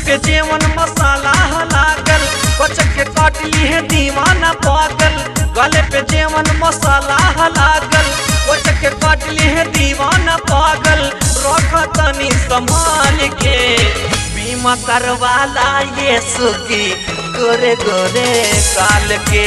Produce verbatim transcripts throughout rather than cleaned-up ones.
पे जेवन मसाला लागल, कोचक के काट ली है दीवाना पागल। गले पे जेवन मसाला लागल, कोचक के काट ली है दीवाना पागल। रख तनी संभाल के बीमा करवाला ये सुगी गोरे गोरे काल के।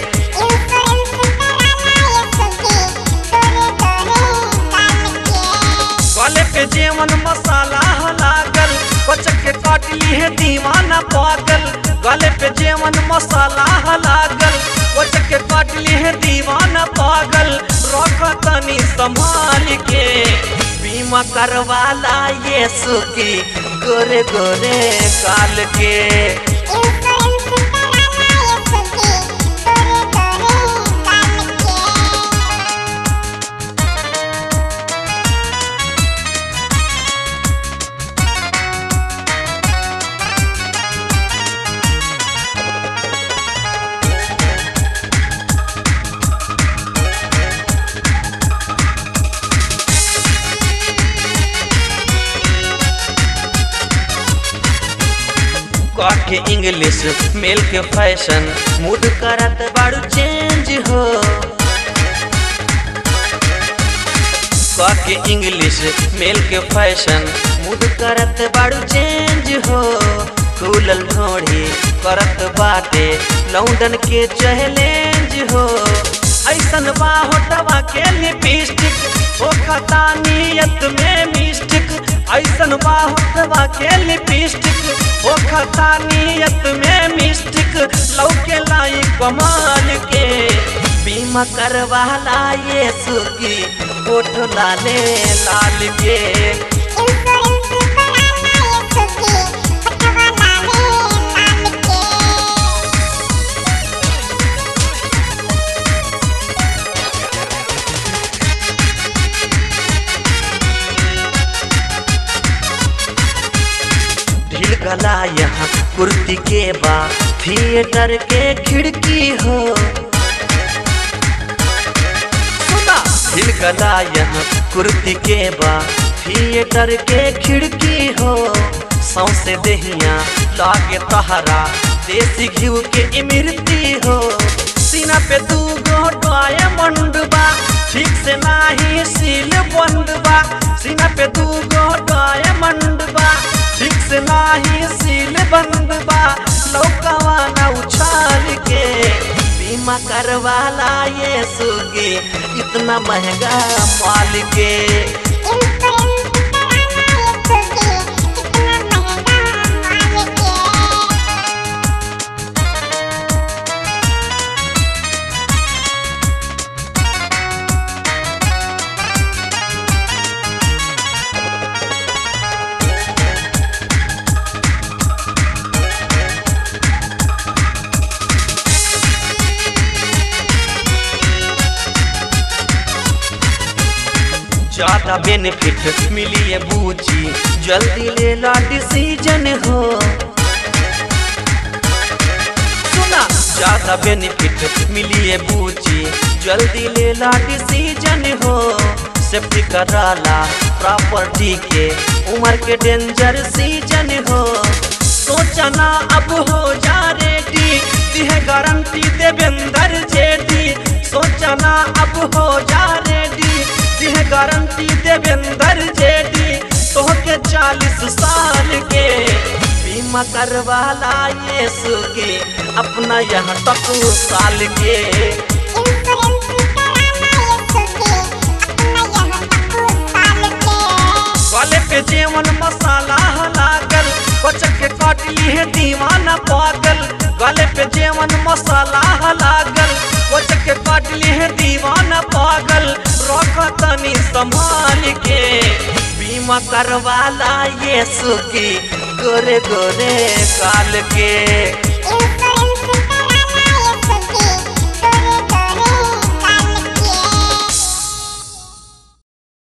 गले पे जेवन मसाला लागल, कोचक के काट ली है दीवाना पागल। गले पे जेवन मसाला लागल, कोचक के काट ली है दीवाना पागल। रख तनी संभाल के बीमा करवाला ये सुगी गोरे गोरे काल के। के इंग्लिश मेल के फैशन मूड करत बाड़ू चेंज हो। के इंग्लिश मेल के फैशन मूड करत बाड़ू चेंज हो। खुलल ढोढ़ी करत बाटे लौंडन के चैलेंज हो। ऐसन बा होटवा के लिपस्टिक ओ खता नियत में मिस्टिक। ऐसन बा होटवा के लिपस्टिक ओ खता नियत में मिस्टिक। लौके लाई कमाल के बीमा करवाला ये सुगी होठ लाले लाल के। गला यहाँ कुर्ती के बा थिएटर के खिड़की हो। सुना हिल गला यहाँ कुर्ती के बा थिएटर के खिड़की हो। सौसे देहिया लागे तहरा देसी घिउ के इमरती हो। सीना पे दू गो डायमंड बा ठीक से नाही सील बंद बा। सीना पे दू गो डायमंड बा ठीक से नाही सील बंद बा। लौकावा ना उछाल के बीमा करवाला ये सुगी इतना महंगा माल के। ज्यादा बेनिफिट मिली है बूची जल्दी ले ला डिसीजन हो। सुना ज्यादा बेनिफिट मिली है बूची जल्दी ले ला डिसीजन हो। सेफ्टी कराला प्रॉपर्टी के उम्र के डेंजर सीजन हो। सोचना अब हो जा रेडी दिहे गारंटी देवेंद्र जेडी। सोचना अब हो जा रेडी दिहे गारंटी देवेंद्र जेडी। तोहके चालीस साल के बीमा करवाला ये सुगी अपना यहाँ तक साल के। गले पे जेवन मसाला लागल, कोचक के काट ली है दीवाना पागल। गले पे जेवन मसाला लागल, कोचक के काट ली है दीवाना पागल। रख तनी संभाल के बीमा करवाला ये सुगी गोरे गोरे काल के।